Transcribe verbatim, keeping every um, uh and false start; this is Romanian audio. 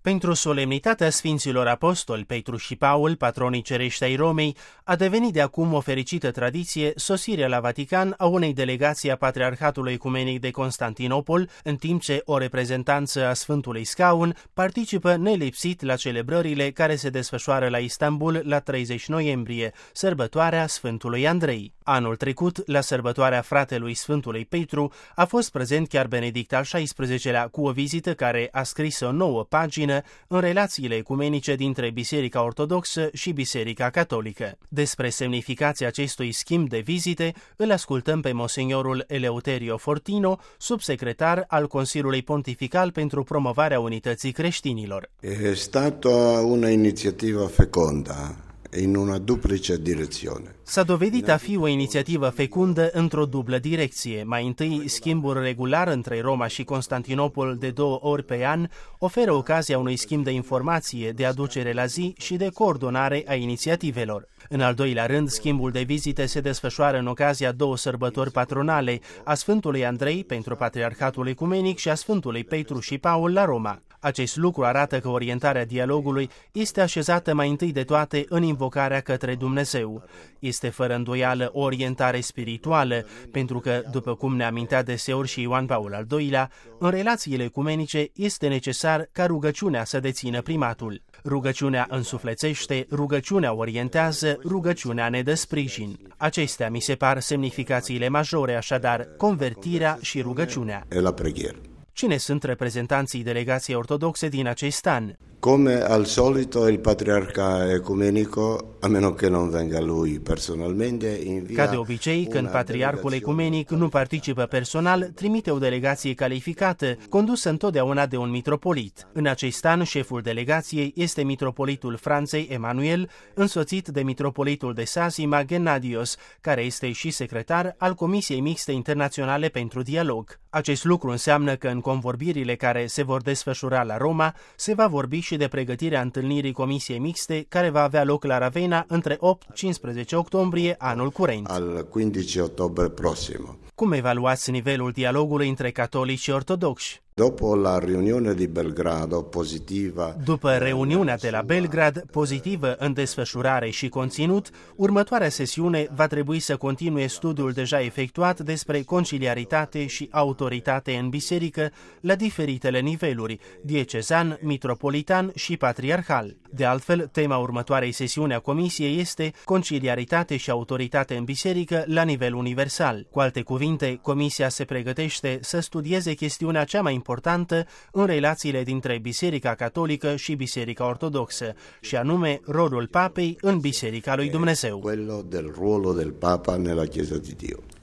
Pentru solemnitatea Sfinților Apostoli Petru și Paul, patronii cerești ai Romei, a devenit de acum o fericită tradiție sosirea la Vatican a unei delegații a Patriarhatului Ecumenic de Constantinopol, în timp ce o reprezentanță a Sfântului Scaun participă nelipsit la celebrările care se desfășoară la Istanbul la treizeci noiembrie, sărbătoarea Sfântului Andrei. Anul trecut, la sărbătoarea fratelui Sfântului Petru, a fost prezent chiar Benedict al șaisprezecelea cu o vizită care a scris o nouă pagină în relațiile ecumenice dintre Biserica Ortodoxă și Biserica Catolică. Despre semnificația acestui schimb de vizite îl ascultăm pe Monsignorul Eleuterio Fortino, subsecretar al Consiliului Pontifical pentru promovarea unității creștinilor. È stata una iniziativa feconda in una duplice direzione. S-a dovedit a fi o inițiativă fecundă într-o dublă direcție. Mai întâi, schimbul regular între Roma și Constantinopol de două ori pe an oferă ocazia unui schimb de informație, de aducere la zi și de coordonare a inițiativelor. În al doilea rând, schimbul de vizite se desfășoară în ocazia două sărbători patronale, a Sfântului Andrei pentru Patriarhatul Ecumenic și a Sfântului Petru și Paul la Roma. Acest lucru arată că orientarea dialogului este așezată mai întâi de toate în invocarea către Dumnezeu. Este fără îndoială o orientare spirituală, pentru că, după cum ne amintea deseori și Ioan Paul al doilea, în relațiile ecumenice este necesar ca rugăciunea să dețină primatul. Rugăciunea însuflețește, rugăciunea orientează, rugăciunea ne dă sprijin. Acestea mi se par semnificațiile majore, așadar, convertirea și rugăciunea. E la preghiera. Cine sunt reprezentanții delegației ortodoxe din acest an? Come al solito il Patriarca Ecumenico, a meno che non venga lui personalmente, invia. Ca de obicei, când Patriarhul Ecumenic nu participă personal, trimite o delegație calificată, condusă întotdeauna de un mitropolit. În acest an, șeful delegației este mitropolitul Franței Emanuel, însoțit de mitropolitul de Sasima Gennadios, care este și secretar al Comisiei Mixte Internaționale pentru Dialog. Acest lucru înseamnă că în convorbirile care se vor desfășura la Roma se va vorbi și de pregătirea întâlnirii Comisiei Mixte care va avea loc la Ravenna între opt și cincisprezece octombrie anul curent. Al quindici ottobre prossimo. Cum evaluați nivelul dialogului între catolici și ortodoxi? Dopo la riunione di Belgrado, positiva. După reuniunea de la Belgrad, pozitivă în desfășurare și conținut, următoarea sesiune va trebui să continue studiul deja efectuat despre conciliaritate și autoritate în biserică la diferitele niveluri, diecezan, mitropolitan și patriarhal. De altfel, tema următoarei sesiuni a Comisiei este conciliaritate și autoritate în biserică la nivel universal. Cu alte cuvinte, Comisia se pregătește să studieze chestiunea cea mai importantă în relațiile dintre Biserica Catolică și Biserica Ortodoxă, și anume rolul Papei în Biserica lui Dumnezeu. Quello del ruolo del Papa nella Chiesa di Dio.